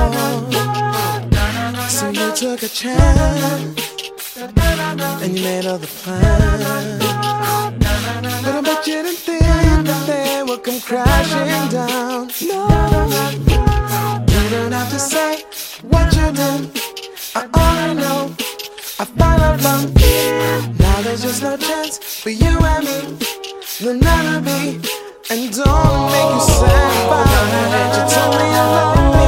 So you took a chance and you made other plans, but I bet you didn't think that they would come crashing down. No, you don't have to say what you did. I already know. I found out from now there's just no chance for you and me. There'll never be, and don't make you sad about it. You told me you love me.